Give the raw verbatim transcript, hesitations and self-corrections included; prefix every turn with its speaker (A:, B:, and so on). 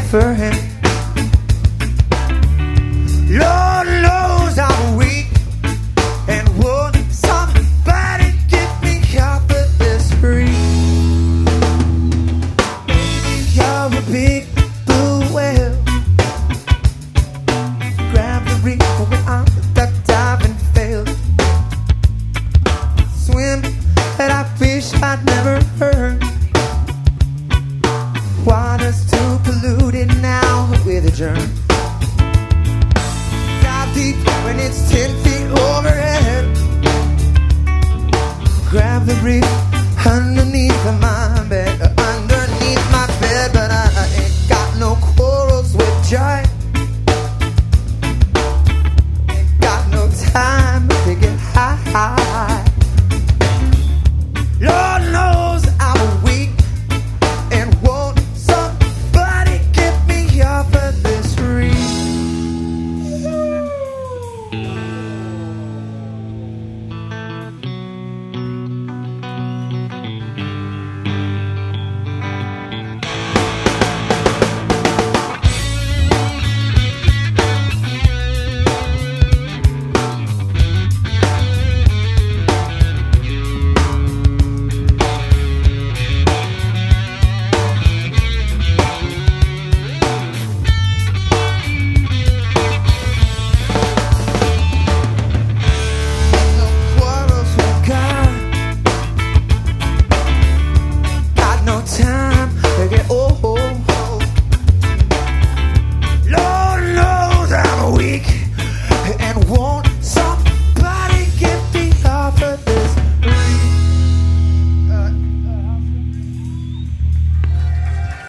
A: for him. Lord knows I'm weak, and would somebody get me off of this freak? Maybe you're a big blue whale. Grab the reef when I'm duck dive and fail. Swim that I wish I'd never heard. Water's too polluted now with a germ.